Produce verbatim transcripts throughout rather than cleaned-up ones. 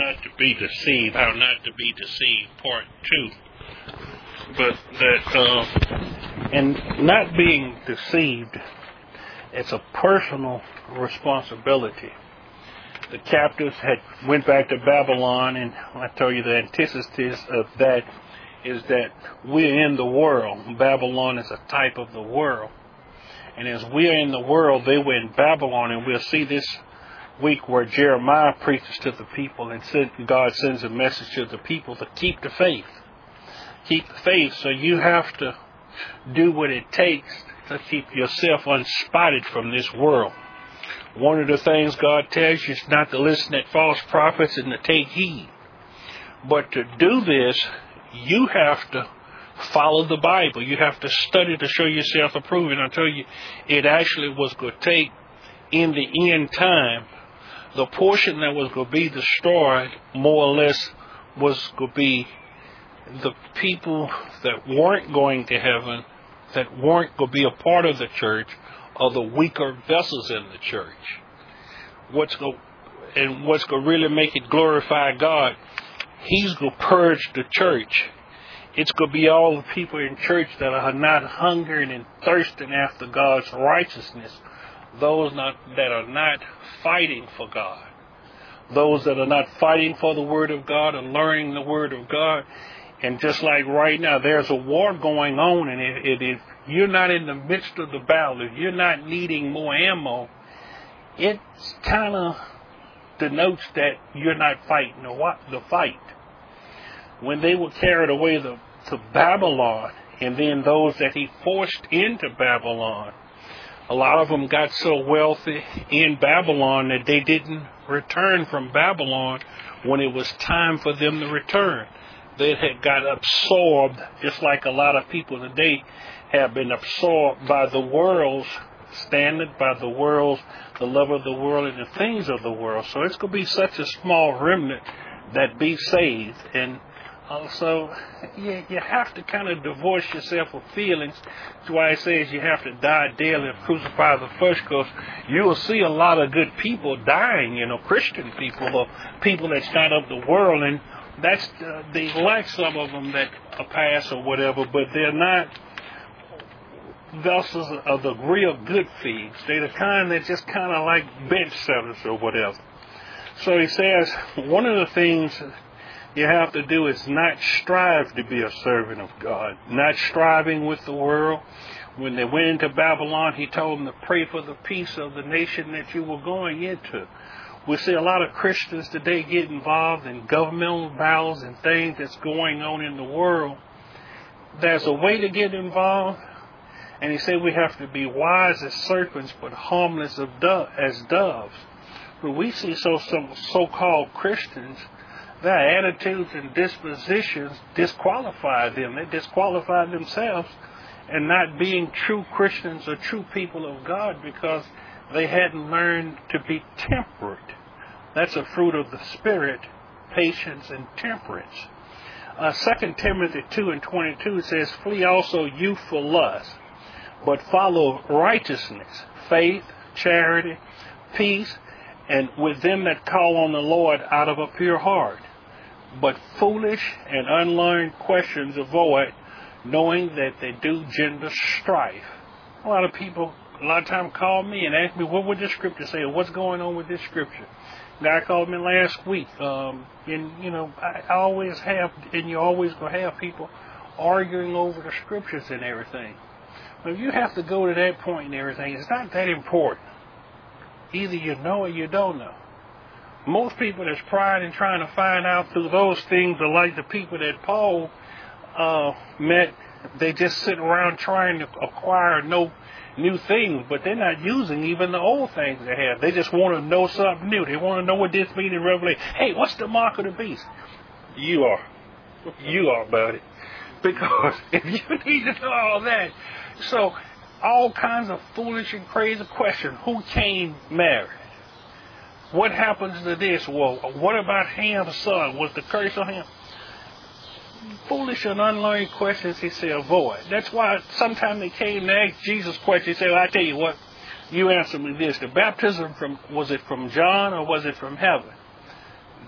not to be deceived, how not to be deceived, part two. But that, uh, and not being deceived, it's a personal responsibility. The captives had went back to Babylon, and I tell you the antithesis of that is that we're in the world. Babylon is a type of the world. And as we're in the world, they were in Babylon, and we'll see this week where Jeremiah preaches to the people, and God sends a message to the people to keep the faith. Keep the faith. So you have to do what it takes to keep yourself unspotted from this world. One of the things God tells you is not to listen to false prophets and to take heed. But to do this, you have to follow the Bible. You have to study to show yourself approved. And I tell you, it actually was going to take, in the end time, the portion that was going to be destroyed, more or less, was going to be the people that weren't going to heaven, that weren't going to be a part of the church, or the weaker vessels in the church. What's going and what's going to really make it glorify God, He's going to purge the church. It's going to be all the people in church that are not hungering and thirsting after God's righteousness. Those not, that are not fighting for God. Those that are not fighting for the Word of God and learning the Word of God. And just like right now, there's a war going on, and if, if you're not in the midst of the battle, if you're not needing more ammo, it kind of denotes that you're not fighting the fight. When they were carried away to, to Babylon, and then those that he forced into Babylon, a lot of them got so wealthy in Babylon that they didn't return from Babylon when it was time for them to return. They had got absorbed, just like a lot of people today have been absorbed by the world's standard, by the world's, the love of the world and the things of the world. So it's going to be such a small remnant that be saved. And also, you, you have to kind of divorce yourself of feelings. That's why it says you have to die daily and crucify the flesh, because you will see a lot of good people dying, you know, Christian people or people that's not of the world, and that's uh, they like some of them that are past or whatever, but they're not vessels of the real good figs. They're the kind that just kind of like bench setters or whatever. So he says one of the things you have to do is not strive to be a servant of God, not striving with the world. When they went into Babylon, he told them to pray for the peace of the nation that you were going into. We see a lot of Christians today get involved in governmental battles and things that's going on in the world. There's a way to get involved, and he said we have to be wise as serpents but harmless as doves. But we see so some so-called Christians, their attitudes and dispositions disqualify them. They disqualify themselves and not being true Christians or true people of God, because they hadn't learned to be temperate. That's a fruit of the Spirit, patience and temperance. Uh, Second Timothy two and twenty-two says, flee also youthful lust, but follow righteousness, faith, charity, peace, and with them that call on the Lord out of a pure heart. But foolish and unlearned questions avoid, knowing that they do gender strife. A lot of people a lot of times call me and ask me, what would this scripture say? Or what's going on with this scripture? Guy called me last week. Um, and, you know, I, I always have, and you're always going to have people arguing over the scriptures and everything. But if you have to go to that point and everything, it's not that important. Either you know or you don't know. Most people that's prying and trying to find out through those things are like the people that Paul uh, met. They just sit around trying to acquire no new things, but they're not using even the old things they have. They just want to know something new. They want to know what this means in Revelation. Hey, what's the mark of the beast? You are. You are about it. Because if you need to know all that, so all kinds of foolish and crazy questions. Who came married? What happens to this? Well, what about Ham's son? Was the curse on him? Foolish and unlearned questions, he said, avoid. That's why sometimes they came to ask Jesus questions. He said, well, I tell you what, you answer me this. The baptism, from was it from John or was it from heaven?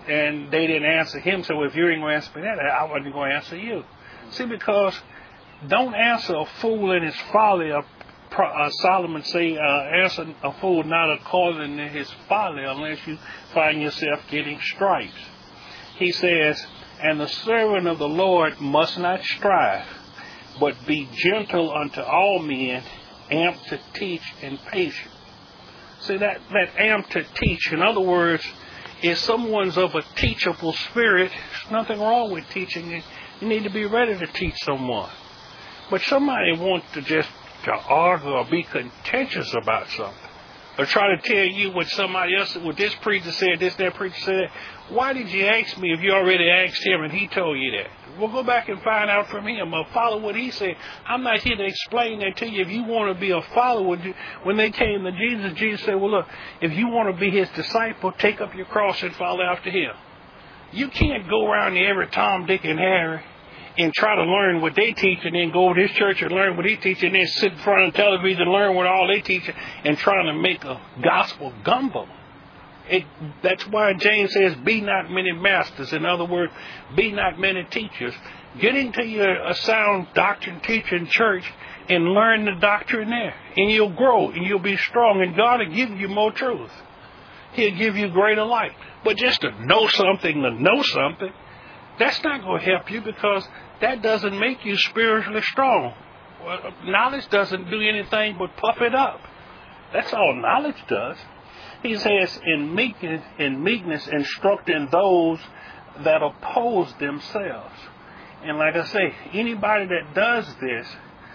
and they didn't answer him. So if you ain't going to answer me that, I wasn't going to answer you. See, because don't answer a fool in his folly. Uh, uh, Solomon say, uh, answer a fool not according to his folly, unless you find yourself getting stripes. He says, and the servant of the Lord must not strive, but be gentle unto all men, amped to teach and patient. See, that, that amped to teach, in other words, if someone's of a teachable spirit, there's nothing wrong with teaching. You need to be ready to teach someone. But somebody wants to just to argue or be contentious about something, or try to tell you what somebody else, what this preacher said, this, that preacher said. Why did you ask me if you already asked him and he told you that? Well, go back and find out from him or follow what he said. I'm not here to explain that to you. If you want to be a follower, when they came to Jesus, Jesus said, well, look, if you want to be his disciple, take up your cross and follow after him. You can't go around to every Tom, Dick, and Harry and try to learn what they teach and then go to this church and learn what he teaches and then sit in front of the television and learn what all they teach and trying to make a gospel gumbo. It, that's why James says, be not many masters. In other words, be not many teachers. Get into your a sound doctrine teaching church and learn the doctrine there. And you'll grow and you'll be strong. And God will give you more truth. He'll give you greater light. But just to know something, to know something, that's not going to help you, because that doesn't make you spiritually strong. Well, knowledge doesn't do anything but puff it up. That's all knowledge does. He says, in meekness, in meekness, instructing those that oppose themselves. And like I say, anybody that does this,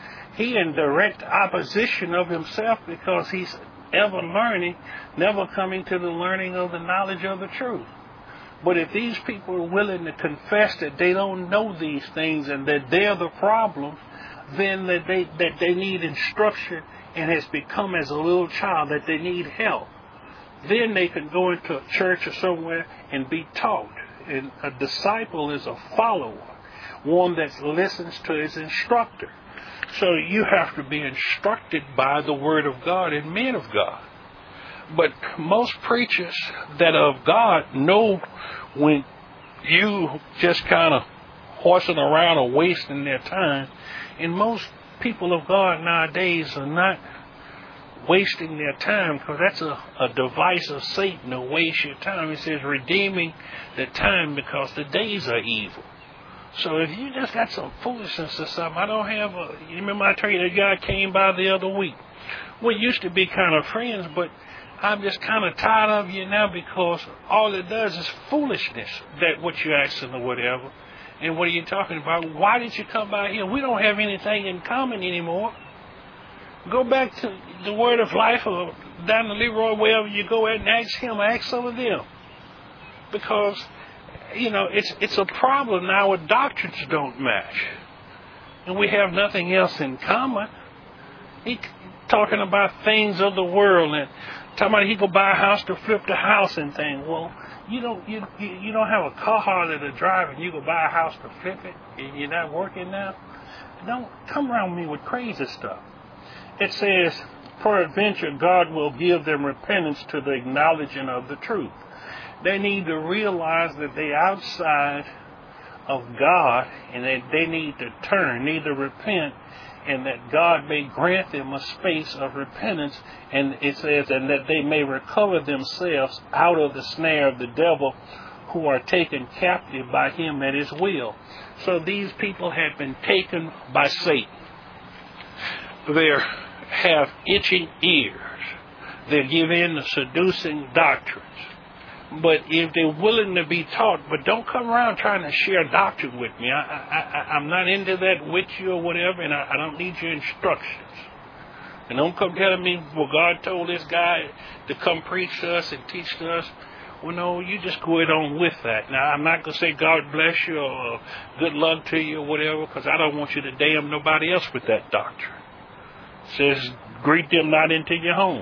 he in direct opposition of himself, because he's ever learning, never coming to the learning of the knowledge of the truth. But if these people are willing to confess that they don't know these things and that they're the problem, then that they, that they need instruction and has become as a little child, that they need help. Then they can go into a church or somewhere and be taught. And a disciple is a follower, one that listens to his instructor. So you have to be instructed by the Word of God and men of God. But most preachers that are of God know when you just kind of horsing around or wasting their time. And most people of God nowadays are not wasting their time, because that's a, a device of Satan to waste your time. It says redeeming the time because the days are evil. So if you just got some foolishness or something, I don't have a, you remember I told you that guy came by the other week. We used to be kind of friends, but I'm just kind of tired of you now, because all it does is foolishness, that what you're asking or whatever. And what are you talking about? Why did you come by here? We don't have anything in common anymore. Go back to the Word of Life or down to Leroy, wherever you go at, and ask him, ask some of them. Because, you know, it's it's a problem now. Our doctrines don't match. And we have nothing else in common. He talking about things of the world and talking about he go buy a house to flip the house and things. Well, you don't you you don't have a car harder to drive and you go buy a house to flip it and you're not working now. Don't come around me with crazy stuff. It says, peradventure God will give them repentance to the acknowledging of the truth. They need to realize that they're outside of God and that they need to turn, need to repent, and that God may grant them a space of repentance. And it says, and that they may recover themselves out of the snare of the devil, who are taken captive by him at his will. So these people had been taken by Satan. They have itching ears. They give in to seducing doctrines. But if they're willing to be taught, but don't come around trying to share doctrine with me. I, I, I, I'm not into that with you or whatever, and I, I don't need your instructions. And don't come telling me, well, God told this guy to come preach to us and teach to us. Well, no, you just go it on with that. Now, I'm not going to say God bless you or good luck to you or whatever, because I don't want you to damn nobody else with that doctrine. It says, greet them not into your home.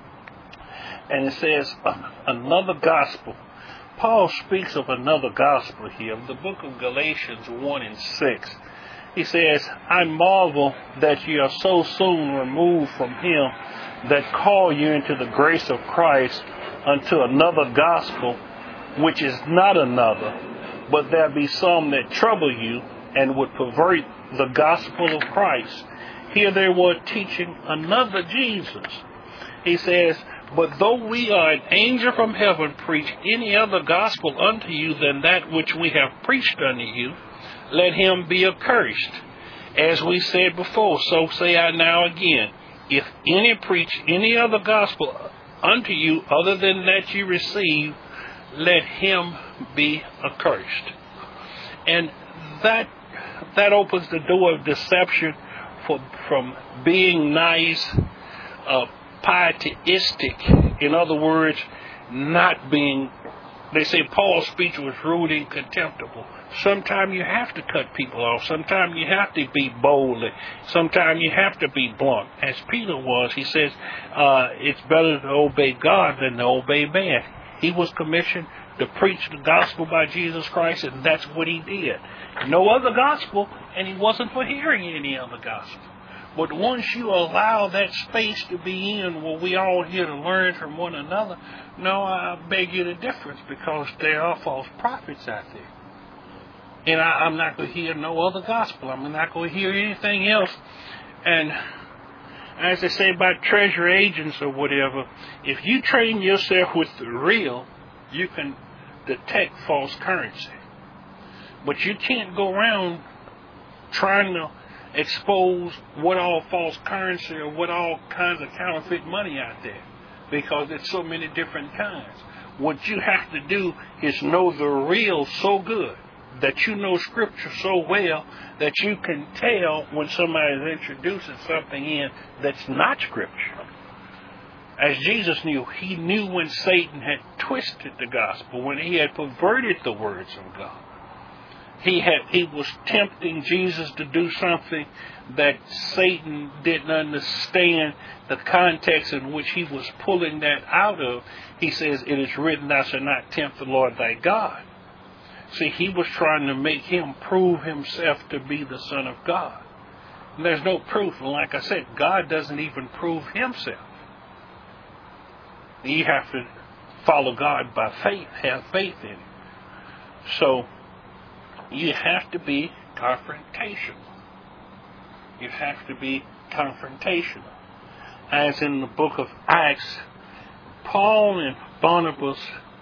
And it says, another gospel. Paul speaks of another gospel here. In the book of Galatians one and six, he says, I marvel that you are so soon removed from him that call you into the grace of Christ unto another gospel, which is not another, but there be some that trouble you and would pervert the gospel of Christ. Here they were teaching another Jesus. He says, but though we are an angel from heaven preach any other gospel unto you than that which we have preached unto you, let him be accursed. As we said before, so say I now again, if any preach any other gospel unto you other than that you receive, let him be accursed. And that that opens the door of deception for, from being nice, uh, pietistic. In other words, not being, they say Paul's speech was rude and contemptible. Sometimes you have to cut people off. Sometimes you have to be bold. Sometimes you have to be blunt. As Peter was, he says, uh, it's better to obey God than to obey man. He was commissioned to preach the gospel by Jesus Christ, and that's what he did. No other gospel, and he wasn't for hearing any other gospel. But once you allow that space to be in where we all here to learn from one another, no, I beg you the difference, because there are false prophets out there. And I, I'm not going to hear no other gospel. I'm not going to hear anything else. And as they say about treasure agents or whatever, if you train yourself with the real, you can detect false currency. But you can't go around trying to expose what all false currency or what all kinds of counterfeit money out there, because there's so many different kinds. What you have to do is know the real so good that you know Scripture so well that you can tell when somebody is introducing something in that's not Scripture. As Jesus knew, he knew when Satan had twisted the gospel, when he had perverted the words of God. He had he was tempting Jesus to do something that Satan didn't understand the context in which he was pulling that out of. He says, it is written, thou shalt not tempt the Lord thy God. See, he was trying to make him prove himself to be the Son of God. And there's no proof. And like I said, God doesn't even prove himself. You have to follow God by faith, have faith in him. So, you have to be confrontational. You have to be confrontational. As in the book of Acts, Paul and Barnabas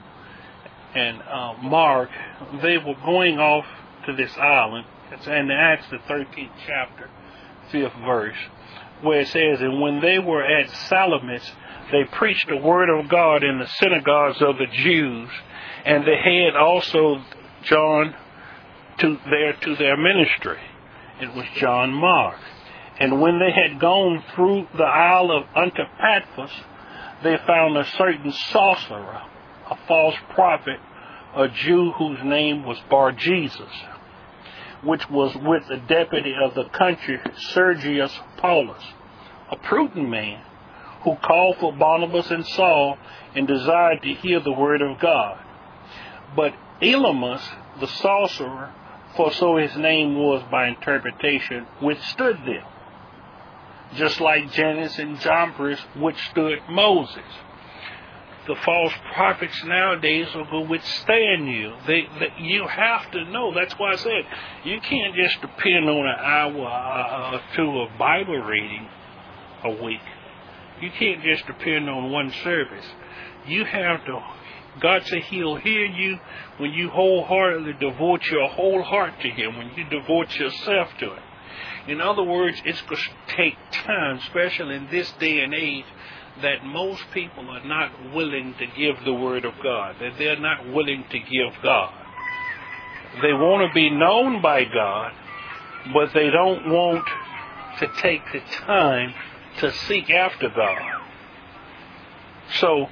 and uh, Mark, they were going off to this island. It's in Acts, the thirteenth chapter, fifth verse, where it says, and when they were at Salamis, they preached the word of God in the synagogues of the Jews, and they had also John to there to their ministry. It was John Mark. And when they had gone through the isle of Antipatris, they found a certain sorcerer, a false prophet, a Jew whose name was Bar-Jesus, which was with the deputy of the country, Sergius Paulus, a prudent man, who called for Barnabas and Saul and desired to hear the word of God. But Elymas, the sorcerer, for so his name was by interpretation, withstood them, just like Jannes and Jambres withstood Moses. The false prophets nowadays will go withstand you. They, they, you have to know. That's why I said you can't just depend on an hour or two of Bible reading a week. You can't just depend on one service. You have to. God said He'll hear you when you wholeheartedly devote your whole heart to Him, when you devote yourself to it. In other words, it's going to take time, especially in this day and age, that most people are not willing to give the Word of God, that they're not willing to give God. They want to be known by God, but they don't want to take the time to seek after God. So,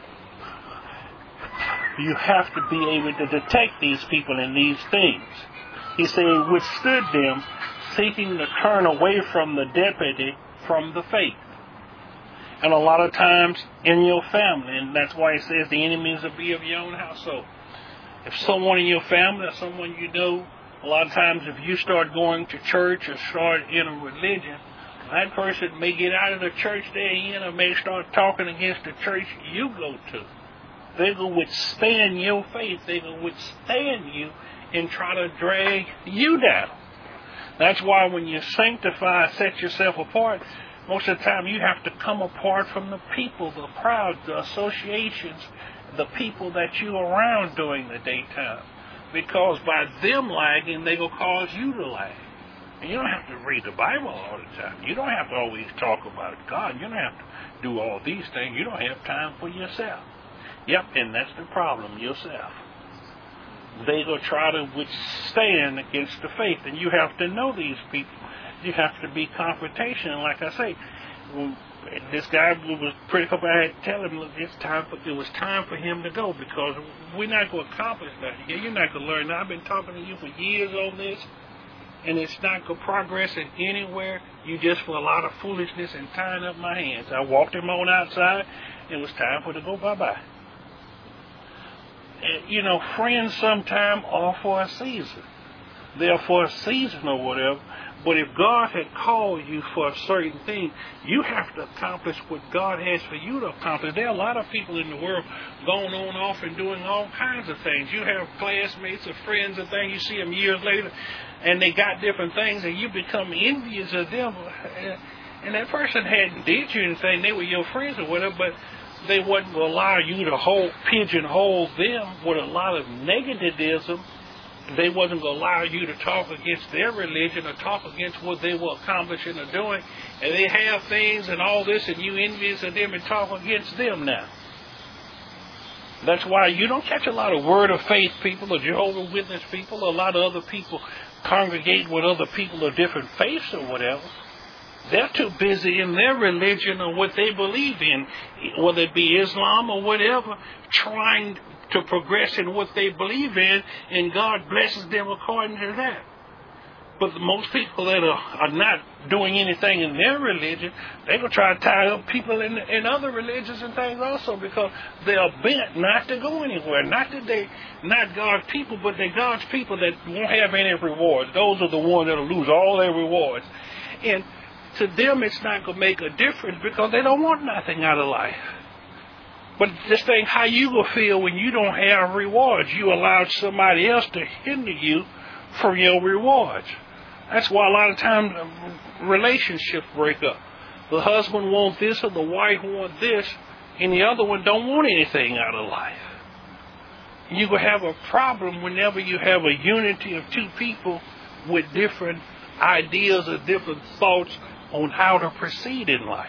you have to be able to detect these people in these things. He said, withstood them, seeking to turn away from the deputy from the faith. And a lot of times in your family, and that's why he says the enemies will be of your own household. If someone in your family or someone you know, a lot of times if you start going to church or start in a religion, that person may get out of the church they're in or may start talking against the church you go to. They will withstand your faith. They will withstand you and try to drag you down. That's why when you sanctify, set yourself apart, most of the time you have to come apart from the people, the crowd, the associations, the people that you're around during the daytime. Because by them lagging, they will cause you to lag. And you don't have to read the Bible all the time. You don't have to always talk about God. You don't have to do all these things. You don't have time for yourself. Yep, and that's the problem, yourself. They will try to withstand against the faith. And you have to know these people. You have to be confrontational. Like I say, this guy was pretty couple. I had to tell him, look, it's time for, it was time for him to go, because we're not going to accomplish nothing. You're not going to learn. I've been talking to you for years on this, and it's not going to progress in anywhere. You just for a lot of foolishness and tying up my hands. I walked him on outside. It was time for it to go bye-bye. And, you know, friends sometime are for a season. They're for a season or whatever. But if God had called you for a certain thing, you have to accomplish what God has for you to accomplish. There are a lot of people in the world going on off and doing all kinds of things. You have classmates or friends and things, you see them years later, and they got different things, and you become envious of them. And that person hadn't did you anything. They were your friends or whatever, but they wouldn't allow you to hold, pigeonhole them with a lot of negativism. They wasn't going to allow you to talk against their religion or talk against what they were accomplishing or doing. And they have things and all this, and you envious of them and talk against them now. That's why you don't catch a lot of Word of Faith people or Jehovah's Witness people or a lot of other people congregate with other people of different faiths or whatever. They're too busy in their religion or what they believe in, whether it be Islam or whatever, trying to progress in what they believe in, and God blesses them according to that. But the most people that are, are not doing anything in their religion, they're going to try to tie up people in, in other religions and things also, because they are bent not to go anywhere. Not that they, not God's people, but they're God's people that won't have any rewards. Those are the ones that will lose all their rewards. And to them, it's not going to make a difference because they don't want nothing out of life. But just think how you will feel when you don't have rewards. You allowed somebody else to hinder you from your rewards. That's why a lot of times relationships break up. The husband wants this or the wife wants this, and the other one don't want anything out of life. You will have a problem whenever you have a unity of two people with different ideas or different thoughts on how to proceed in life.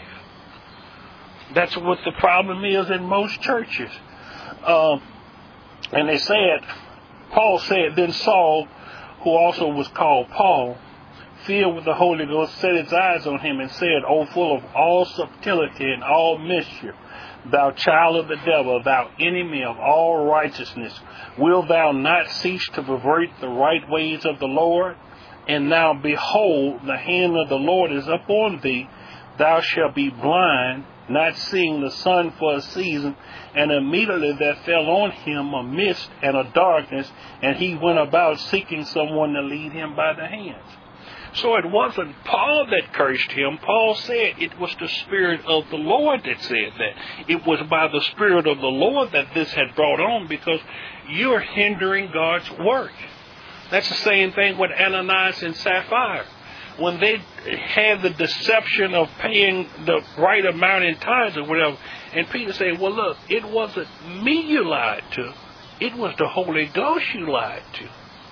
That's what the problem is in most churches. Uh, and they said, Paul said, then Saul, who also was called Paul, filled with the Holy Ghost, set his eyes on him and said, O full of all subtlety and all mischief, thou child of the devil, thou enemy of all righteousness, wilt thou not cease to pervert the right ways of the Lord? And now behold, the hand of the Lord is upon thee. Thou shalt be blind, not seeing the sun for a season. And immediately there fell on him a mist and a darkness, and he went about seeking someone to lead him by the hands. So it wasn't Paul that cursed him. Paul said it was the Spirit of the Lord that said that. It was by the Spirit of the Lord that this had brought on, because you're hindering God's work. That's the same thing with Ananias and Sapphira. When they had the deception of paying the right amount in tithes or whatever, and Peter said, well, look, it wasn't me you lied to. It was the Holy Ghost you lied to.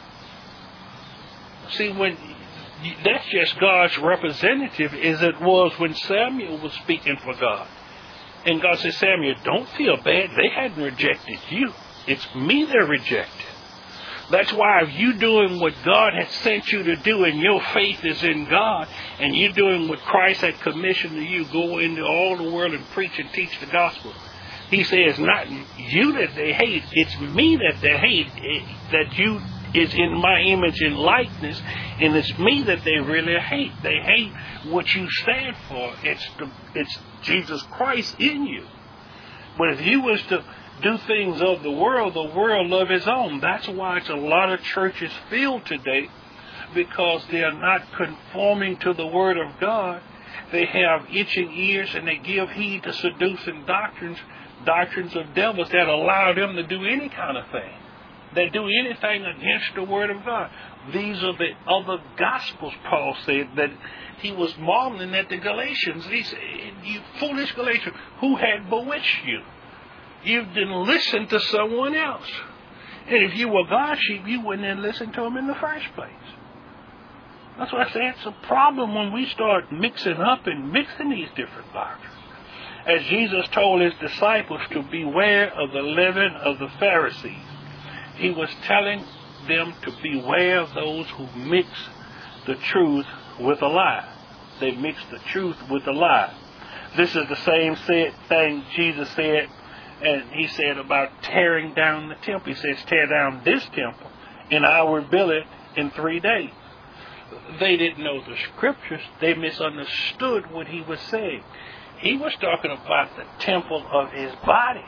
See, when that's just God's representative, as it was when Samuel was speaking for God. And God said, Samuel, don't feel bad. They hadn't rejected you. It's me they're rejecting. That's why if you're doing what God has sent you to do and your faith is in God and you're doing what Christ had commissioned to you, go into all the world and preach and teach the gospel. He says, not you that they hate, it's me that they hate, that you is in my image and likeness, and it's me that they really hate. They hate what you stand for. It's the, it's Jesus Christ in you. But if you was to do things of the world, the world love his own. That's why it's a lot of churches filled today, because they are not conforming to the Word of God. They have itching ears and they give heed to seducing doctrines doctrines of devils that allow them to do any kind of thing, that do anything against the Word of God. These are the other Gospels, Paul said, that he was marveling at the Galatians. He said, you foolish Galatians, who had bewitched you? You didn't listen to someone else. And if you were God's sheep, you wouldn't have listened to him in the first place. That's why I say it's a problem when we start mixing up and mixing these different doctrines. As Jesus told his disciples to beware of the leaven of the Pharisees, he was telling them to beware of those who mix the truth with a lie. They mix the truth with a lie. This is the same thing Jesus said, and he said about tearing down the temple. He says, tear down this temple, and I will rebuild it in three days. They didn't know the scriptures. They misunderstood what he was saying. He was talking about the temple of his body.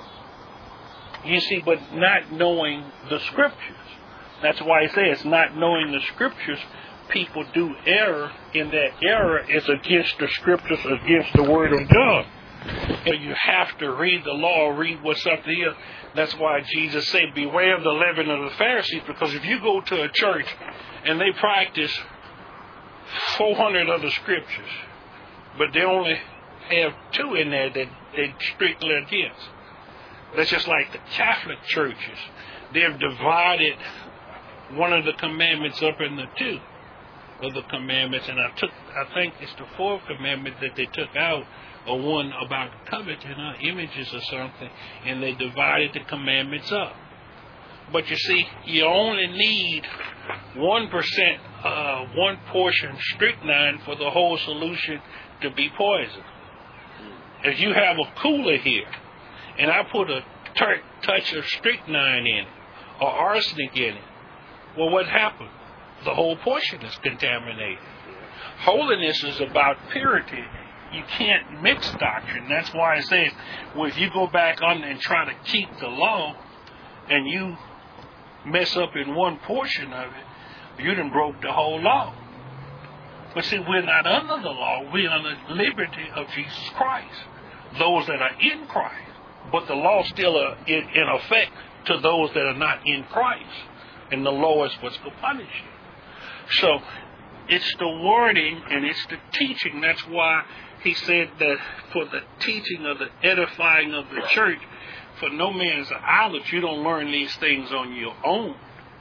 You see, but not knowing the scriptures. That's why he says, not knowing the scriptures, people do error, and that error is against the scriptures, against the Word of God. And you have to read the law, read what's up here. That's why Jesus said, beware of the leaven of the Pharisees, because if you go to a church and they practice four hundred other scriptures, but they only have two in there that they strictly against. That's just like the Catholic churches. They've divided one of the commandments up into two of the commandments, and I took, I think it's the fourth commandment that they took out, or one about coveting uh, images or something, and they divided the commandments up. But you see, you only need one percent, uh, one portion strychnine for the whole solution to be poison. If you have a cooler here, and I put a t- touch of strychnine in it, or arsenic in it, well, what happened? The whole portion is contaminated. Holiness is about purity. You can't mix doctrine. That's why it says, well, if you go back on and try to keep the law, and you mess up in one portion of it, you done broke the whole law. But see, we're not under the law. We're under the liberty of Jesus Christ. Those that are in Christ. But the law still are in, in effect to those that are not in Christ. And the law is what's going to punish you. So, it's the wording and it's the teaching. That's why he said that for the teaching of the edifying of the church, for no man is an island. You don't learn these things on your own.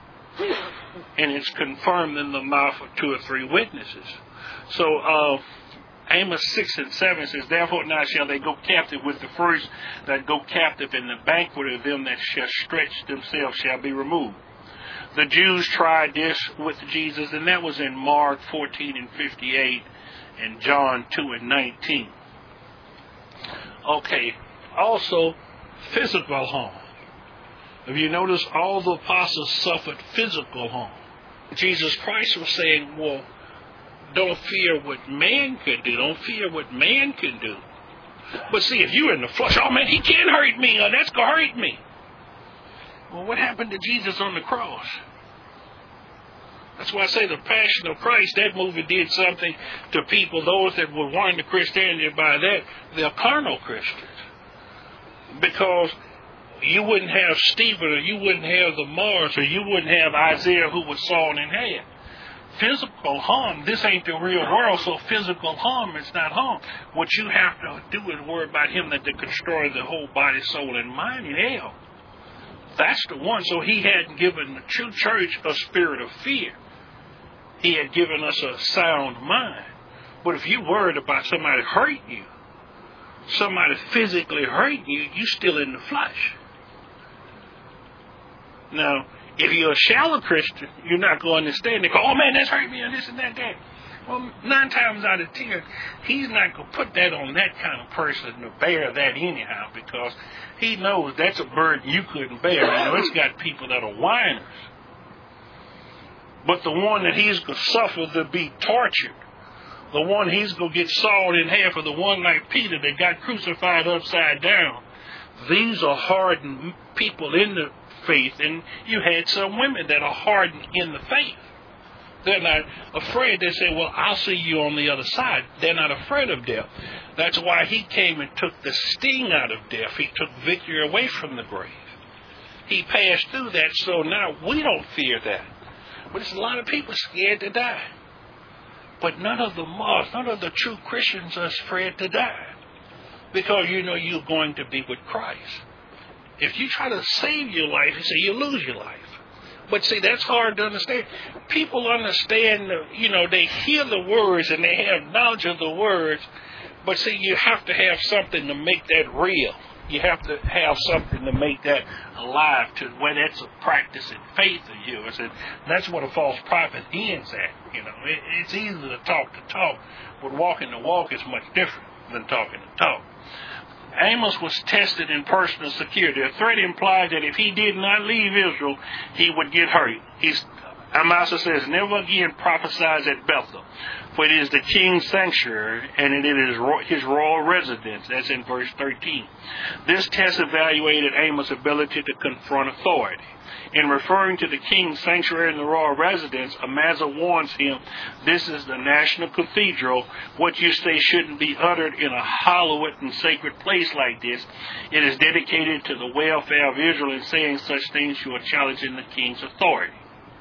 And it's confirmed in the mouth of two or three witnesses. So, uh, Amos six and seven says, therefore now shall they go captive with the first that go captive, and the banquet of them that shall stretch themselves shall be removed. The Jews tried this with Jesus, and that was in Mark fourteen and fifty-eight and John two and nineteen. Okay, also physical harm. If you notice, all the apostles suffered physical harm. Jesus Christ was saying, well, don't fear what man can do. Don't fear what man can do. But see, if you're in the flesh, oh man, he can't hurt me, or that's going to hurt me. Well, what happened to Jesus on the cross? That's why I say the Passion of Christ, that movie did something to people, those that were wanting to Christianity by that, they're carnal Christians. Because you wouldn't have Stephen, or you wouldn't have the Mars, or you wouldn't have Isaiah who was sawn in half. Physical harm, this ain't the real world, so physical harm is not harm. What you have to do is worry about him that to destroy the whole body, soul, and mind in hell. That's the one. So he hadn't given the true church a spirit of fear. He had given us a sound mind. But if you worried about somebody hurting you, somebody physically hurting you, you still in the flesh. Now, if you're a shallow Christian, you're not going to understand. They go, oh man, that's hurt me, and this and that, that. Well, nine times out of ten, he's not going to put that on that kind of person to bear that anyhow, because he knows that's a burden you couldn't bear. You know, it's got people that are whiners. But the one that he's going to suffer to be tortured, the one he's going to get sawed in half, or the one like Peter that got crucified upside down, these are hardened people in the faith, and you had some women that are hardened in the faith. They're not afraid. They say, well, I'll see you on the other side. They're not afraid of death. That's why he came and took the sting out of death. He took victory away from the grave. He passed through that, so now we don't fear that. But there's a lot of people scared to die. But none of the Muslims, none of the true Christians are afraid to die. Because you know you're going to be with Christ. If you try to save your life, you say you lose your life. But see, that's hard to understand. People understand, the, you know, they hear the words and they have knowledge of the words. But see, you have to have something to make that real. You have to have something to make that alive, to where that's a practice and faith of yours. And that's what a false prophet ends at. You know, it, it's easy to talk the talk, but walking the walk is much different than talking the talk. Amos was tested in personal security. The threat implied that if he did not leave Israel, he would get hurt. He's, Amasa says, never again prophesies at Bethel, for it is the king's sanctuary, and it is his royal residence. That's in verse thirteen. This test evaluated Amos' ability to confront authority. In referring to the king's sanctuary and the royal residence, Amasa warns him, this is the national cathedral. What you say shouldn't be uttered in a hallowed and sacred place like this. It is dedicated to the welfare of Israel, and saying such things you are challenging the king's authority.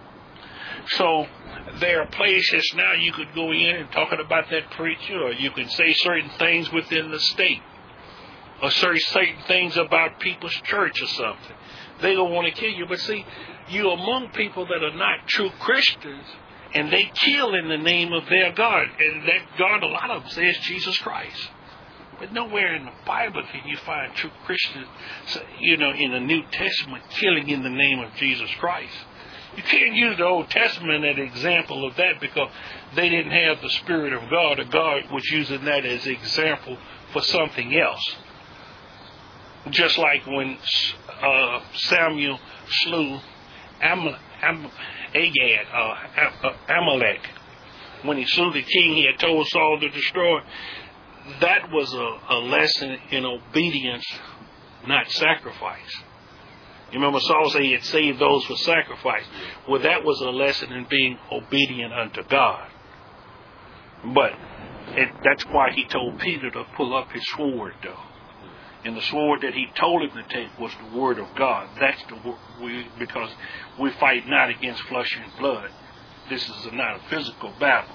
So there are places now you could go in and talking about that preacher, or you could say certain things within the state, or say certain things about people's church or something. They don't want to kill you. But see, you're among people that are not true Christians, and they kill in the name of their God. And that God, a lot of them, says Jesus Christ. But nowhere in the Bible can you find true Christians, you know, in the New Testament, killing in the name of Jesus Christ. You can't use the Old Testament as an example of that because they didn't have the Spirit of God, or God was using that as an example for something else. Just like when uh, Samuel slew Am- Am- Agag, uh, Am- Amalek, when he slew the king he had told Saul to destroy, that was a, a lesson in obedience, not sacrifice. You remember Saul said he had saved those for sacrifice. Well, that was a lesson in being obedient unto God. But it, that's why he told Peter to pull up his sword, though. And the sword that he told him to take was the word of God. That's the we because we fight not against flesh and blood. This is not a physical battle.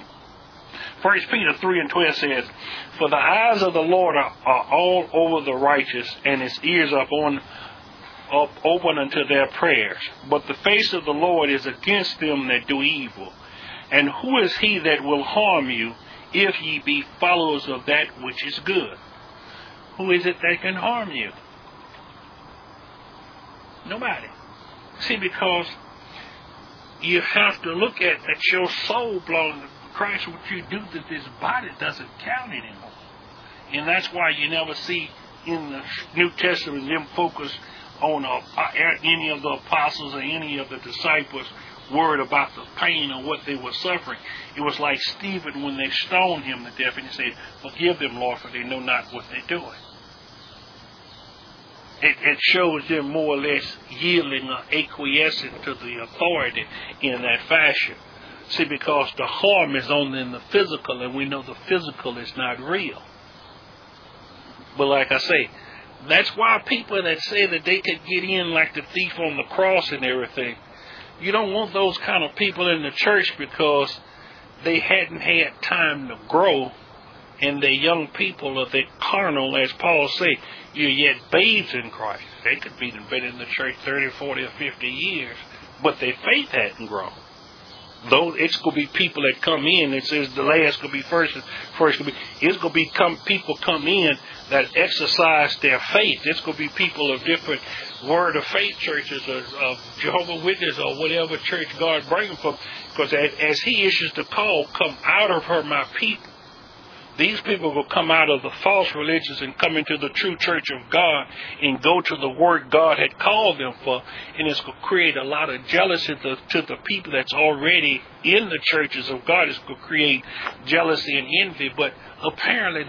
First Peter three and twelve says, for the eyes of the Lord are, are all over the righteous, and his ears are on up open unto their prayers. But the face of the Lord is against them that do evil. And who is he that will harm you, if ye be followers of that which is good? Who is it that can harm you? Nobody. See, because you have to look at that your soul belongs to Christ. What you do to this body doesn't count anymore. And that's why you never see in the New Testament them focus on uh, any of the apostles or any of the disciples worried about the pain or what they were suffering. It was like Stephen when they stoned him to death, and he said, forgive them, Lord, for they know not what they're doing. It, it shows them more or less yielding or acquiescing to the authority in that fashion. See, because the harm is only in the physical, and we know the physical is not real. But like I say, that's why people that say that they could get in like the thief on the cross and everything, you don't want those kind of people in the church because they hadn't had time to grow, and they're young people or they're carnal, as Paul said, you're yet babes in Christ. They could be been in the church thirty, forty, or fifty years, but their faith hadn't grown. Though it's going to be people that come in, it says the last going to be first, and first going to be, it's going to be come, people come in that exercise their faith. It's going to be people of different Word of Faith churches, or of Jehovah's Witnesses, or whatever church God brings them from. Because as, as he issues the call, come out of her, my people. These people will come out of the false religions and come into the true church of God and go to the work God had called them for. And it's going to create a lot of jealousy to, to the people that's already in the churches of God. It's going to create jealousy and envy. But apparently they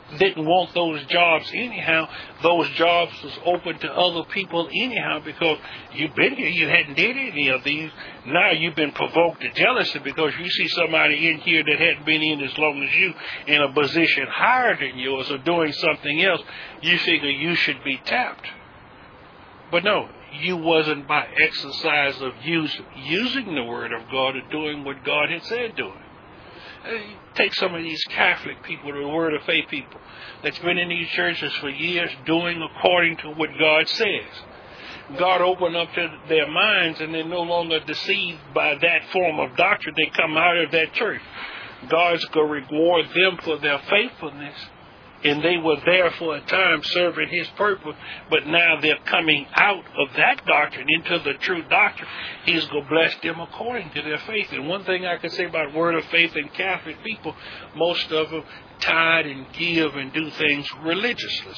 didn't want those jobs anyhow. Those jobs was open to other people anyhow because you've been here, you hadn't did any of these. Now you've been provoked to jealousy because you see somebody in here that hadn't been in as long as you in a position higher than yours or doing something else. You figure you should be tapped. But no, you wasn't by exercise of use, using the word of God or doing what God had said doing. Take some of these Catholic people, the Word of Faith people, that's been in these churches for years doing according to what God says. God opened up to their minds and they're no longer deceived by that form of doctrine. They come out of that church. God's going to reward them for their faithfulness. And they were there for a time serving His purpose, but now they're coming out of that doctrine into the true doctrine. He's going to bless them according to their faith. And one thing I can say about Word of Faith and Catholic people, most of them tithe and give and do things religiously.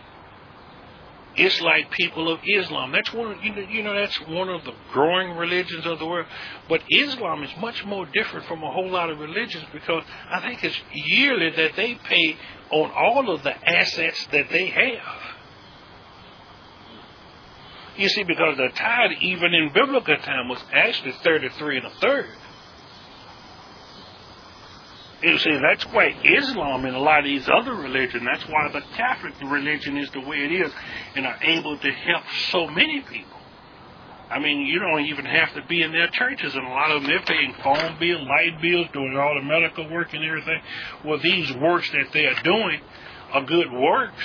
It's like people of Islam. That's one of, you know, you know, that's one of the growing religions of the world. But Islam is much more different from a whole lot of religions because I think it's yearly that they pay on all of the assets that they have. You see, because the tithe, even in biblical time, was actually thirty-three and a third. You see, that's why Islam and a lot of these other religions, that's why the Catholic religion is the way it is and are able to help so many people. I mean, you don't even have to be in their churches, and a lot of them, they're paying phone bills, light bills, doing all the medical work and everything. Well, these works that they are doing are good works,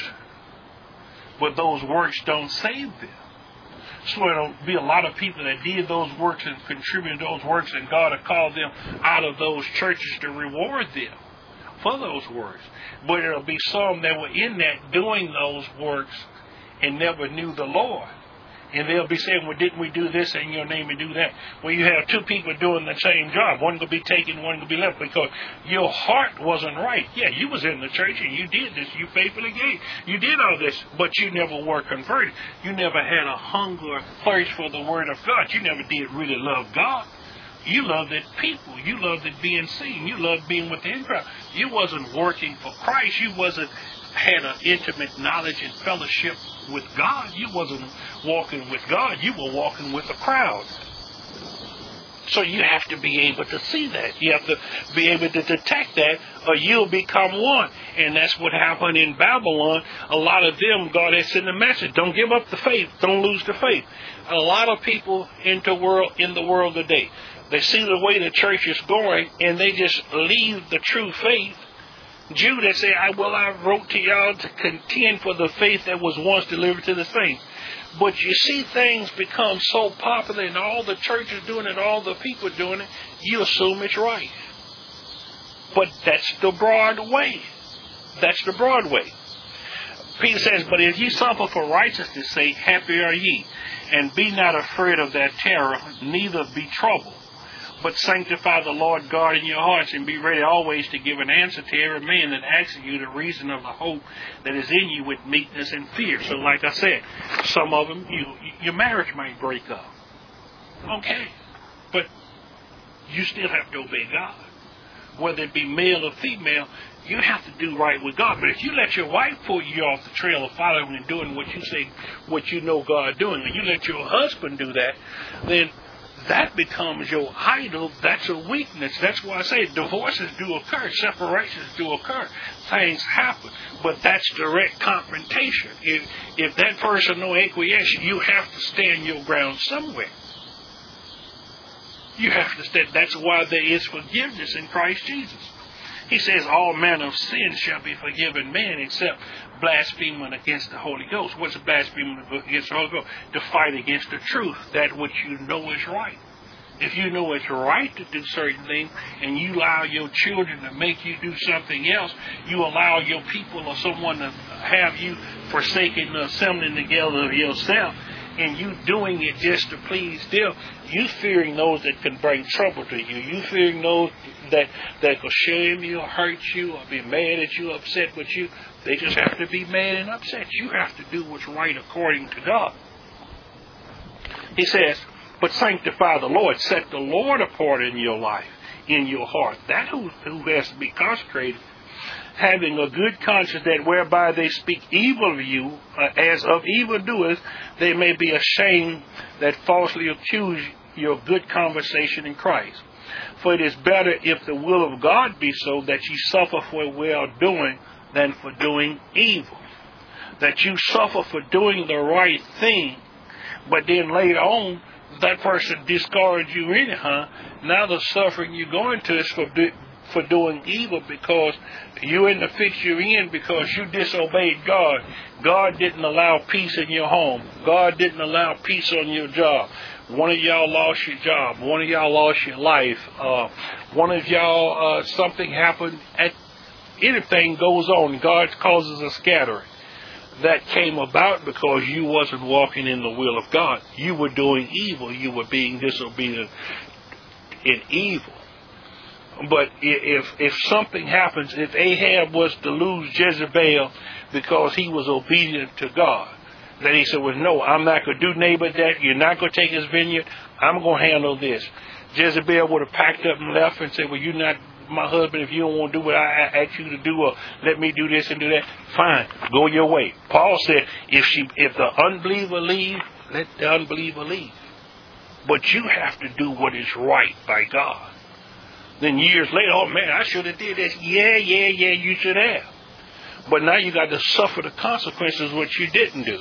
but those works don't save them. So there'll be a lot of people that did those works and contributed those works, and God will call them out of those churches to reward them for those works. But there'll be some that were in that doing those works and never knew the Lord. And they'll be saying, well, didn't we do this in your name and do that? Well, you have two people doing the same job. One could be taken, one could be left because your heart wasn't right. Yeah, you was in the church and you did this. You faithfully gave. You did all this, but you never were converted. You never had a hunger or thirst for the Word of God. You never did really love God. You loved it people. You loved it being seen. You loved being within crowd. You wasn't working for Christ. You wasn't had an intimate knowledge and fellowship with God. You wasn't walking with God. You were walking with a crowd. So you have to be able to see that. You have to be able to detect that, or you'll become one. And that's what happened in Babylon. A lot of them, God has sent a message. Don't give up the faith. Don't lose the faith. A lot of people in the world, in the world today, they see the way the church is going, and they just leave the true faith. Judas said, I will I wrote to y'all to contend for the faith that was once delivered to the saints. But you see things become so popular and all the churches doing it, all the people doing it, you assume it's right. But that's the broad way. That's the broad way. Peter says, but if ye suffer for righteousness' sake, happy are ye, and be not afraid of their terror, neither be troubled. But sanctify the Lord God in your hearts, and be ready always to give an answer to every man that asks you the reason of the hope that is in you with meekness and fear. So like I said, some of them, you, your marriage might break up. Okay. But you still have to obey God. Whether it be male or female, you have to do right with God. But if you let your wife pull you off the trail of following and doing what you say, what you know God doing, and you let your husband do that, then that becomes your idol. That's a weakness. That's why I say divorces do occur. Separations do occur. Things happen. But that's direct confrontation. If if that person no acquiesce, you have to stand your ground somewhere. You have to stand. That's why there is forgiveness in Christ Jesus. He says all manner of sin shall be forgiven man except blaspheming against the Holy Ghost. What's blaspheming against the Holy Ghost? To fight against the truth, that which you know is right. If you know it's right to do certain things and you allow your children to make you do something else, you allow your people or someone to have you forsaking the assembling together of yourself, and you doing it just to please them, you fearing those that can bring trouble to you. You fearing those that, that will shame you or hurt you or be mad at you, upset with you. They just have to be mad and upset. You have to do what's right according to God. He says, but sanctify the Lord. Set the Lord apart in your life, in your heart. That who, who has to be consecrated. having a good conscience, that whereby they speak evil of you, uh, as of evildoers, they may be ashamed that falsely accuse your good conversation in Christ. For it is better, if the will of God be so, that ye suffer for well doing than for doing evil. That you suffer for doing the right thing, but then later on, that person discards you anyhow. Now the suffering you're going to is for do, for doing evil, because you're in the fix you're in because you disobeyed God. God didn't allow peace in your home. God didn't allow peace on your job. One of y'all lost your job. One of y'all lost your life. Uh, one of y'all, uh, something happened. At, anything goes on. God causes a scattering. That came about because you wasn't walking in the will of God. You were doing evil. You were being disobedient in evil. But if if something happens, if Ahab was to lose Jezebel because he was obedient to God, then he said, well, no, I'm not going to do neighbor that. You're not going to take his vineyard. I'm going to handle this. Jezebel would have packed up and left and said, well, you're not my husband. If you don't want to do what I ask you to do, or let me do this and do that, fine, go your way. Paul said, if she, if the unbeliever leave, let the unbeliever leave. But you have to do what is right by God. Then years later, oh man, I should have did this. Yeah, yeah, yeah, you should have. But now you got to suffer the consequences of what you didn't do.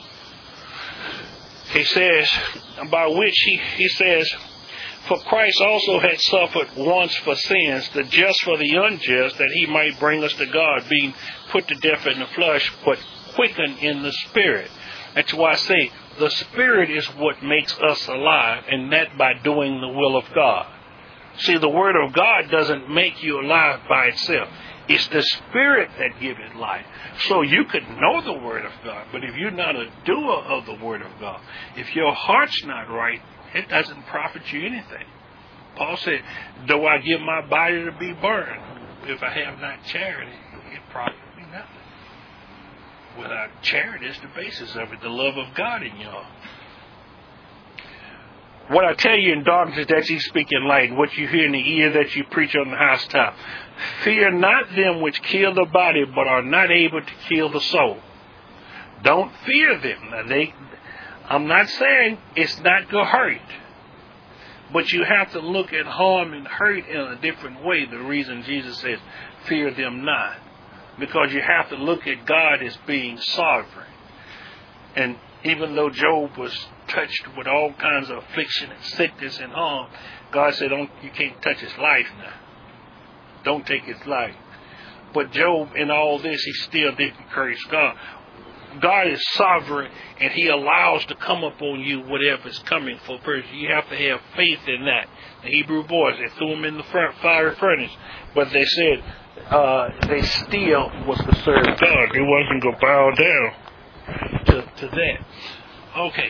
He says, by which he, he says, for Christ also had suffered once for sins, the just for the unjust, that he might bring us to God, being put to death in the flesh, but quickened in the spirit. That's why I say the spirit is what makes us alive, and that by doing the will of God. See, the word of God doesn't make you alive by itself. It's the spirit that gives it life. So you could know the word of God, but if you're not a doer of the word of God, if your heart's not right, it doesn't profit you anything. Paul said, though I give my body to be burned, if I have not charity, it profits me nothing. Without charity is the basis of it, the love of God in you all. What I tell you in darkness, that ye speak in light, and what you hear in the ear, that you preach on the housetop. Fear not them which kill the body, but are not able to kill the soul. Don't fear them. Now they, I'm not saying it's not going to hurt, but you have to look at harm and hurt in a different way. The reason Jesus says, fear them not. Because you have to look at God as being sovereign. And even though Job was touched with all kinds of affliction and sickness and harm, God said, "Don't you can't touch his life now. Don't take his life." But Job, in all this, he still didn't curse God. God is sovereign, and he allows to come upon you whatever's coming for a person. You have to have faith in that. The Hebrew boys, they threw him in the fiery furnace, but they said uh, they still was to serve God. They wasn't going to bow down to, to that. Okay.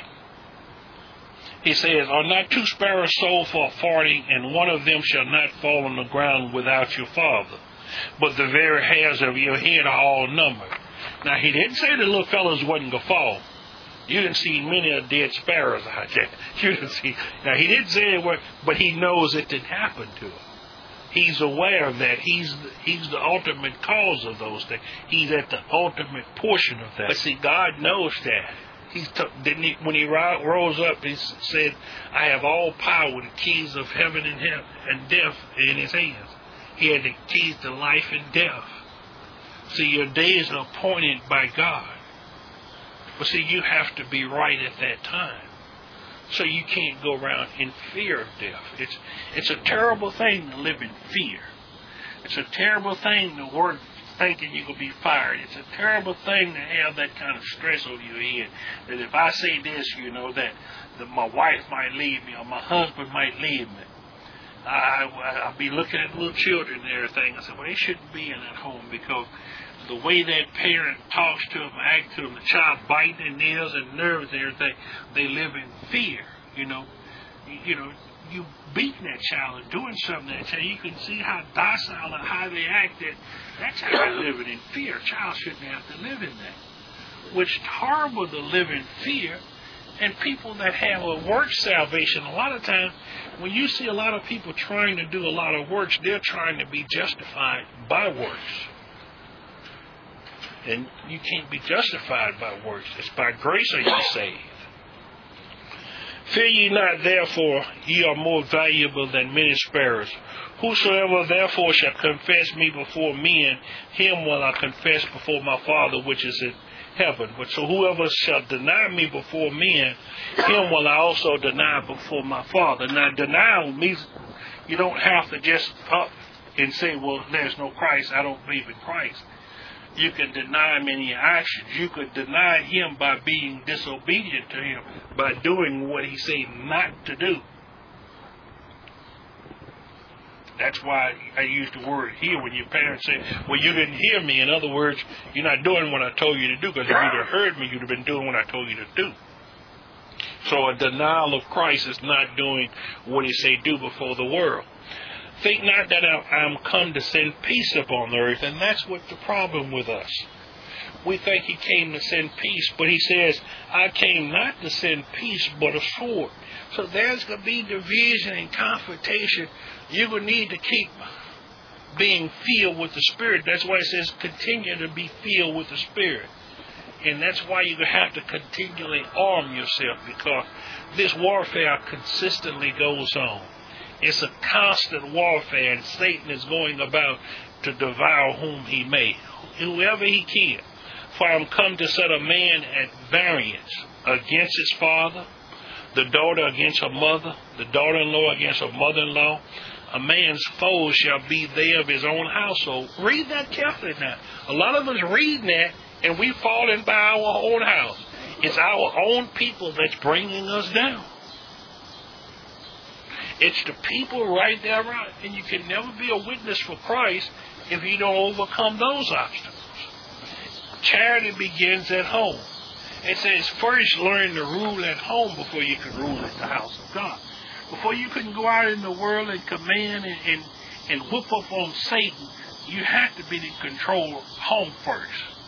He says, are not two sparrows sold for a farthing, and one of them shall not fall on the ground without your Father? But the very hairs of your head are all numbered. Now, he didn't say the little fellows wasn't going to fall. You didn't see many of dead sparrows out there. You didn't see. Now, he didn't say it were, but he knows it didn't happen to him. He's aware of that. He's the, he's the ultimate cause of those things. He's at the ultimate portion of that. But see, God knows that. He's t- didn't he, when he ro- rose up, he said, I have all power, the keys of heaven and hell and death in his hands. He had the keys to life and death. See, your days are appointed by God. But see, you have to be right at that time. So you can't go around in fear of death. It's it's a terrible thing to live in fear. It's a terrible thing to work thinking you're going to be fired. It's a terrible thing to have that kind of stress over your head. That if I say this, you know, that, that my wife might leave me or my husband might leave me. I, I'll be looking at little children and everything. I said, well, they shouldn't be in that home because the way that parent talks to them, acts to them, the child biting their nails and nerves and everything, they live in fear, you know. You, you know, you beating that child and doing something to that child, you can see how docile and how they act. That, that child is living in fear. A child shouldn't have to live in that. Which is horrible to live in fear. And people that have a work salvation, a lot of times, when you see a lot of people trying to do a lot of works, they're trying to be justified by works. And you can't be justified by works. It's by grace are ye saved. Fear ye not, therefore, ye are more valuable than many sparrows. Whosoever therefore shall confess me before men, him will I confess before my Father which is in heaven. But so whoever shall deny me before men, him will I also deny before my Father. Now denial means you don't have to just up and say, well, there's no Christ, I don't believe in Christ. You can deny him in your actions. You could deny him by being disobedient to him, by doing what he said not to do. That's why I use the word hear when your parents say, well, you didn't hear me. In other words, you're not doing what I told you to do, because if you'd have heard me, you'd have been doing what I told you to do. So a denial of Christ is not doing what he say do before the world. Think not that I am come to send peace upon the earth, and that's what the problem with us. We think he came to send peace, but he says, I came not to send peace, but a sword. So there's going to be division and confrontation. You're going to need to keep being filled with the Spirit. That's why it says continue to be filled with the Spirit. And that's why you're going to have to continually arm yourself, because this warfare consistently goes on. It's a constant warfare, and Satan is going about to devour whom he may, whoever he can. For I am come to set a man at variance against his father, the daughter against her mother, the daughter-in-law against her mother-in-law. A man's foe shall be they of his own household. Read that carefully now. A lot of us reading that, and we falling by our own house. It's our own people that's bringing us down. It's the people right there around. And you can never be a witness for Christ if you don't overcome those obstacles. Charity begins at home. It says first learn to rule at home before you can rule at the house of God. Before you can go out in the world and command and, and, and whoop up on Satan, you have to be in control of home first.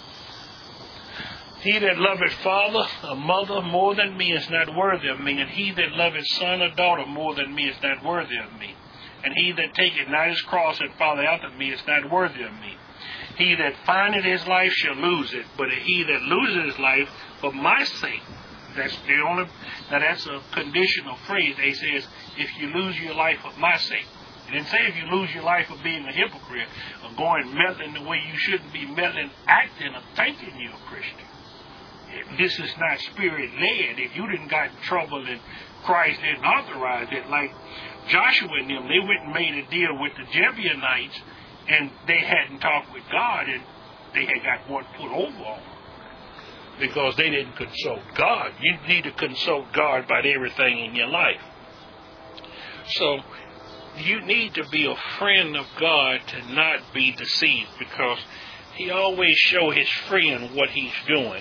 He that loveth father or mother more than me is not worthy of me, and he that loveth son or daughter more than me is not worthy of me. And he that taketh not his cross and follow after me is not worthy of me. He that findeth his life shall lose it, but he that loses his life for my sake, that's the only, now that's a conditional phrase. They says, if you lose your life for my sake. It didn't say if you lose your life for being a hypocrite, or going meddling the way you shouldn't be meddling, acting, or thinking you're a Christian. This is not spirit-led. If you didn't got in trouble and Christ didn't authorize it, like Joshua and them, they went and made a deal with the Jebusites, and they hadn't talked with God, and they had got one put over on them because they didn't consult God. You need to consult God about everything in your life. So you need to be a friend of God to not be deceived, because he always show his friend what he's doing.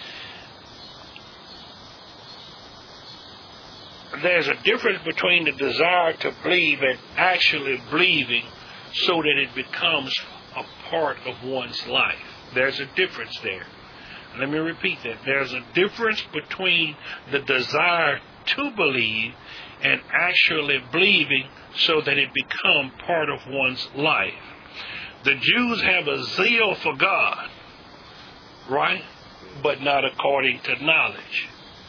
There's a difference between the desire to believe and actually believing so that it becomes a part of one's life. There's a difference there. Let me repeat that. There's a difference between the desire to believe and actually believing so that it becomes part of one's life. The Jews have a zeal for God, right? But not according to knowledge.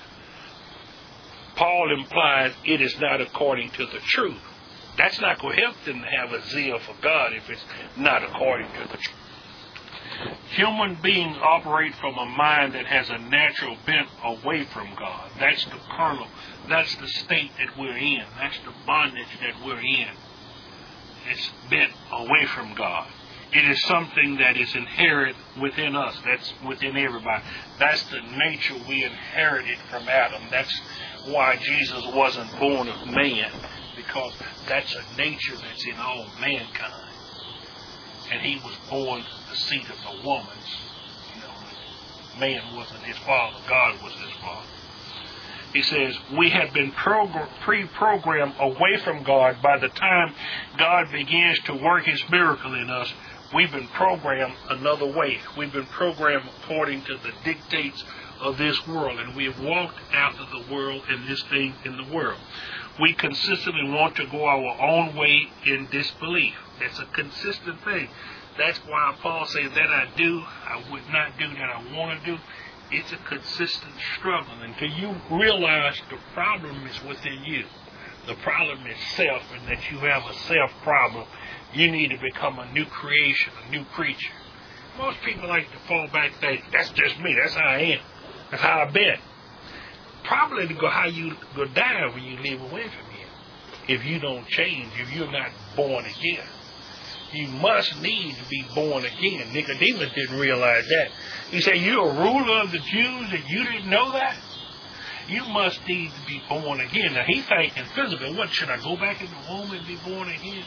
Paul implies it is not according to the truth. That's not going to help them to have a zeal for God if it's not according to the truth. Human beings operate from a mind that has a natural bent away from God. That's the kernel. That's the state that we're in. That's the bondage that we're in. It's bent away from God. It is something that is inherent within us. That's within everybody. That's the nature we inherited from Adam. That's why Jesus wasn't born of man, because that's a nature that's in all mankind. And he was born the seed of the woman. You know, man wasn't his father. God was his father. He says, we have been progr- pre-programmed away from God. By the time God begins to work his miracle in us, we've been programmed another way. We've been programmed according to the dictates of this world, and we have walked after the world and this thing in the world. We consistently want to go our own way in disbelief. It's a consistent thing. That's why Paul says that I do, I would not do that I want to do. It's a consistent struggle until you realize the problem is within you. The problem is self, and that you have a self problem. You need to become a new creation, a new creature. Most people like to fall back and say, that's just me, that's how I am. That's how I've been. Probably to go how you go die when you live away from Him. If you don't change, if you're not born again. You must need to be born again. Nicodemus didn't realize that. He said, you're a ruler of the Jews and you didn't know that? You must need to be born again. Now, he's thinking physical. What, should I go back in the womb and be born again?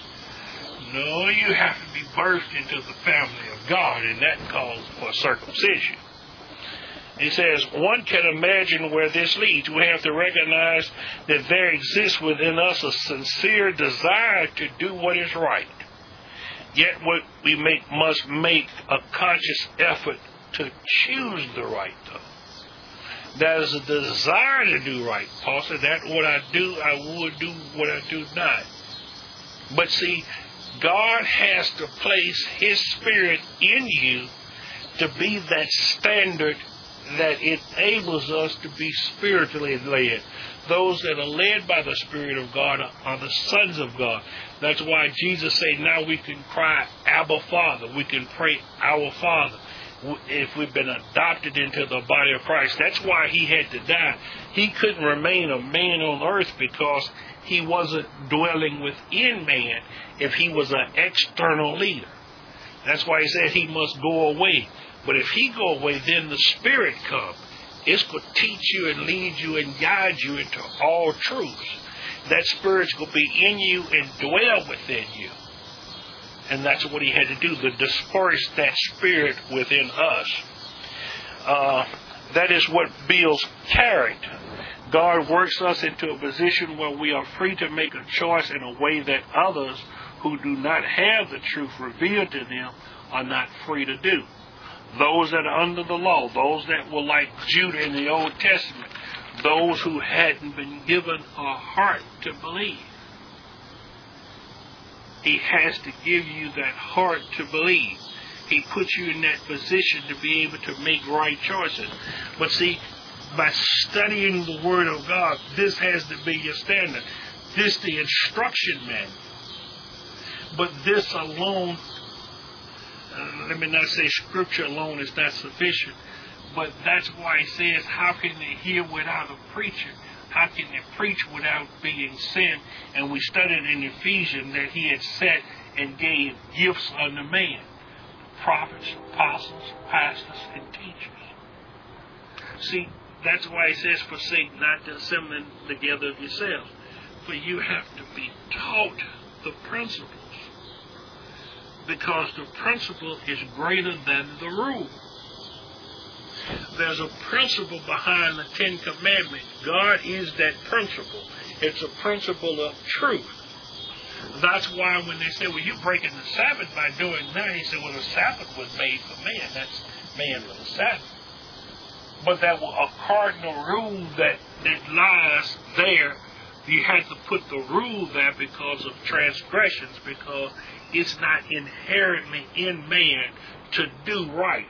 No, you have to be birthed into the family of God, and that calls for circumcision. He says, one can imagine where this leads. We have to recognize that there exists within us a sincere desire to do what is right. Yet what we make must make a conscious effort to choose the right, though. That is a desire to do right. Paul said, that what I do, I would do what I do not. But see, God has to place His Spirit in you to be that standard that enables us to be spiritually led. Those that are led by the Spirit of God are the sons of God. That's why Jesus said, now we can cry, Abba, Father. We can pray, our Father. If we've been adopted into the body of Christ. That's why He had to die. He couldn't remain a man on earth because He wasn't dwelling within man if He was an external leader. That's why He said He must go away. But if He go away, then the Spirit comes. It's going to teach you and lead you and guide you into all truths. That Spirit's going to be in you and dwell within you. And that's what He had to do, to disperse that Spirit within us. Uh, that is what builds character. God works us into a position where we are free to make a choice in a way that others who do not have the truth revealed to them are not free to do. Those that are under the law, those that were like Judah in the Old Testament, those who hadn't been given a heart to believe. He has to give you that heart to believe. He puts you in that position to be able to make right choices. But see, by studying the Word of God, this has to be your standard. This the instruction manual. But this alone, uh, let me not say Scripture alone is not sufficient, but that's why He says, how can they hear without a preacher? How can they preach without being sent? And we studied in Ephesians that He had set and gave gifts unto man. Prophets, apostles, pastors, and teachers. See, that's why He says, forsake not the assembling together of yourselves. For you have to be taught the principles. Because the principle is greater than the rule. There's a principle behind the Ten Commandments. God is that principle. It's a principle of truth. That's why when they say, well, you're breaking the Sabbath by doing that, He said, well, the Sabbath was made for man. That's man for the Sabbath. But that was a cardinal rule that, that lies there. You had to put the rule there because of transgressions, because it's not inherently in man to do right.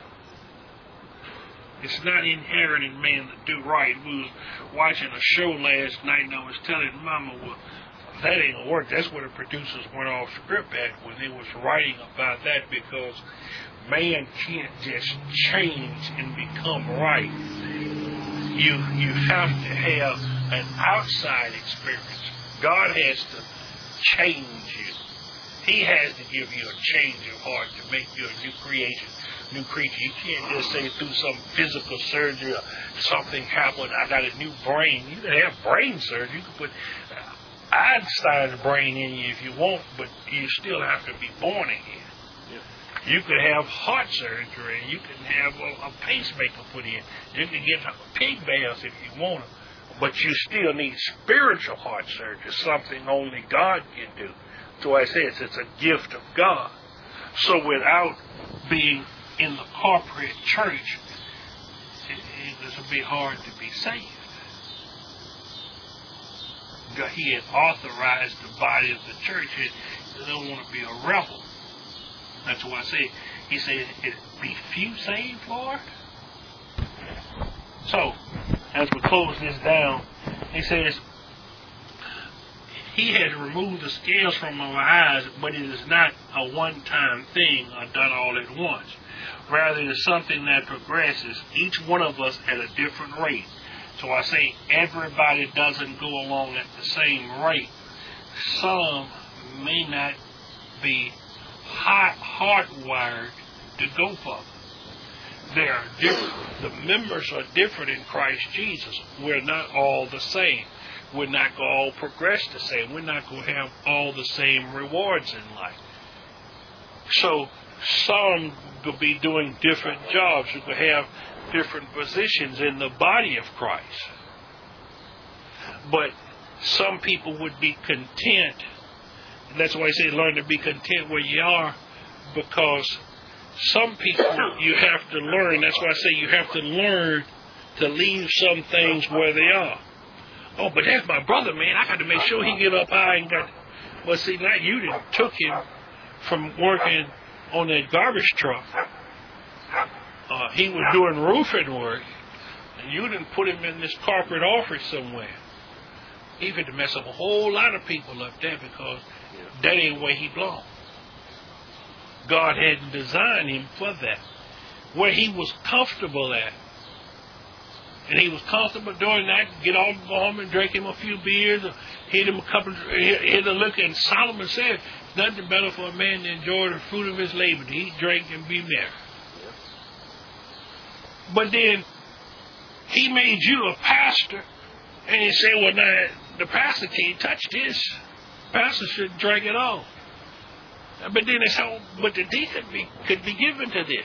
It's not inherent in man to do right. We was watching a show last night and I was telling Mama, well, that ain't gonna work. That's where the producers went off script at when they was writing about that, because man can't just change and become right. You you have to have an outside experience. God has to change you. He has to give you a change of heart to make you a new creation. New creature. You can't just say through some physical surgery or something happened, I got a new brain. You can have brain surgery. You can put Einstein's brain in you if you want, but you still have to be born again. Yeah. You could have heart surgery. You can have a, a pacemaker put in. You can get pig baths if you want to, but you still need spiritual heart surgery, something only God can do. So I say it's, it's a gift of God. So without being in the corporate church, it, it will be hard to be saved. He had authorized the body of the church. He don't want to be a rebel. That's why I say, he said, it be few saved, Lord. So, as we close this down, he says, he has removed the scales from our eyes, but it is not a one-time thing or done all at once. Rather, it is something that progresses, each one of us at a different rate. So I say everybody doesn't go along at the same rate. Some may not be hot, hardwired to go further. They are different. The members are different in Christ Jesus. We're not all the same. We're not going to all progress the same. We're not going to have all the same rewards in life. So some will be doing different jobs. You could have different positions in the body of Christ. But some people would be content. And that's why I say learn to be content where you are, because some people you have to learn. That's why I say you have to learn to leave some things where they are. Oh, but that's my brother, man. I got to make sure he get up high and got. Well, see, not you that took him from working on that garbage truck. Uh, he was doing roofing work, and you didn't put him in this corporate office somewhere. He had to mess up a whole lot of people up there because that ain't where he belonged. God hadn't designed him for that. Where he was comfortable at. And he was comfortable doing that, get off the home and drink him a few beers, or hit him a couple, hit a look. And Solomon said, nothing better for a man to enjoy the fruit of his labor, to eat, drink, and be merry. But then, he made you a pastor, and he said, well, now, the pastor can't touch this. The pastor should drink it all. But then they said, oh, but the deacon be, could be given to this.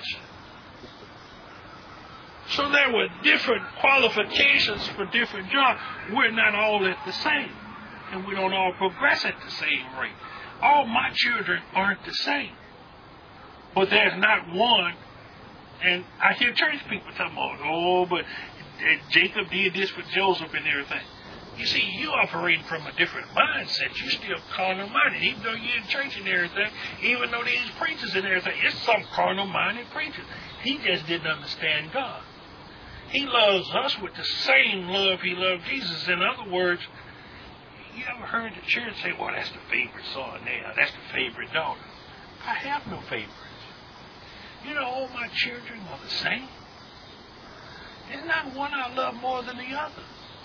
So there were different qualifications for different jobs. We're not all at the same. And we don't all progress at the same rate. All my children aren't the same. But there's not one. And I hear church people talking about, oh, but Jacob did this with Joseph and everything. You see, you operate from a different mindset. You're still carnal-minded. Even though you're in church and everything, even though there's preachers and everything, it's some carnal-minded preachers. He just didn't understand God. He loves us with the same love he loved Jesus. In other words, you ever heard the church say, well, that's the favorite son there, that's the favorite daughter. I have no favorites. You know, all my children are the same. There's not one I love more than the other.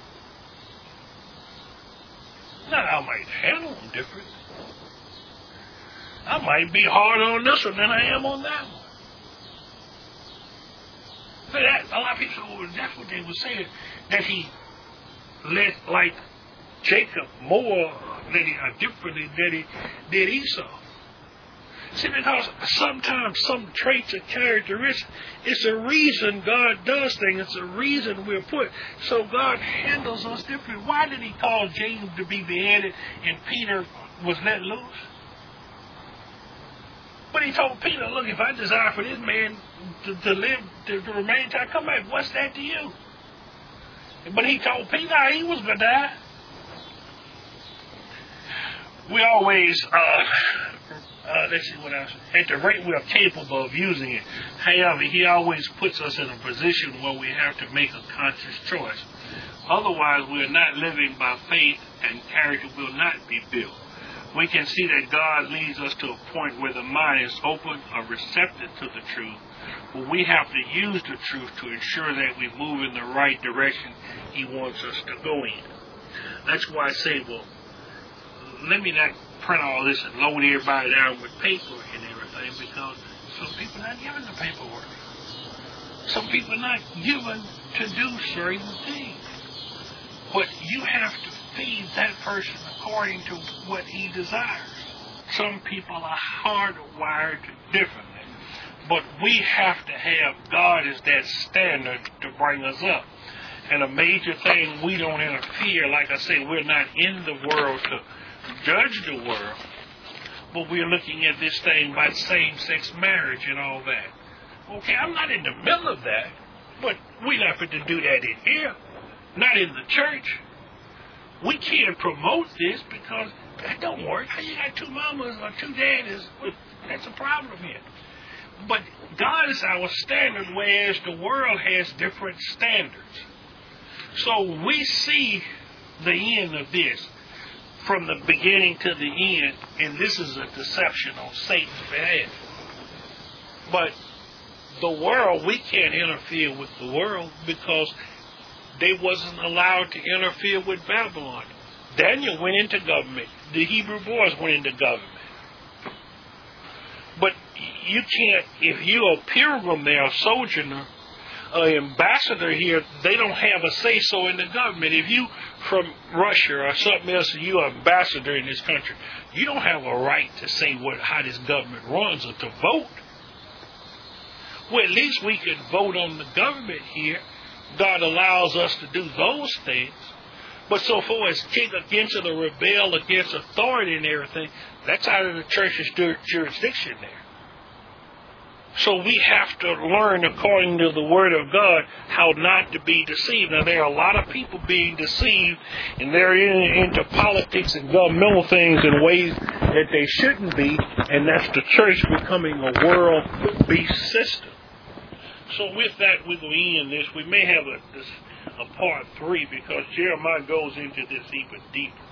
Now, I might handle them different. I might be harder on this one than I am on that one. But that, a lot of people, oh, that's what they were saying, that he let, like, Jacob more than he, uh, differently than he did Esau. See, because sometimes some traits or characteristics, it's a reason God does things. It's a reason we're put. So God handles us differently. Why did he call James to be beheaded and Peter was let loose? But he told Peter, look, if I desire for this man to, to live, to, to remain till I come back, what's that to you? But he told Peter he was going to die. We always, uh, uh, let's see what else. At the rate we are capable of using it. However, he always puts us in a position where we have to make a conscious choice. Otherwise, we are not living by faith and character will not be built. We can see that God leads us to a point where the mind is open or receptive to the truth. But we have to use the truth to ensure that we move in the right direction he wants us to go in. That's why I say, well, let me not print all this and load everybody down with paper and everything, because some people are not given the paperwork. Some people are not given to do certain things. But you have to feed that person according to what he desires. Some people are hardwired differently. But we have to have God as that standard to bring us up. And a major thing, we don't interfere. Like I say, we're not in the world to judge the world, but we're looking at this thing by same-sex marriage and all that. Okay, I'm not in the middle of that, but we're not going to do that in here, not in the church. We can't promote this because that don't work. How you got two mamas or two daddies? That's a problem here. But God is our standard, whereas the world has different standards. So we see the end of this from the beginning to the end, and this is a deception on Satan's behalf. But the world, we can't interfere with the world because they wasn't allowed to interfere with Babylon. Daniel went into government. The Hebrew boys went into government. But you can't, if you're a pilgrim there, a sojourner, an ambassador here, they don't have a say-so in the government. If you from Russia or something else, and you're an ambassador in this country, you don't have a right to say what how this government runs or to vote. Well, at least we can vote on the government here. God allows us to do those things. But so far as kick against it or rebel against authority and everything, that's out of the church's jurisdiction there. So we have to learn, according to the Word of God, how not to be deceived. Now, there are a lot of people being deceived, and they're in, into politics and governmental things in ways that they shouldn't be, and that's the church becoming a world-beast system. So with that, we will end this. We may have a, this, a part three because Jeremiah goes into this even deeper.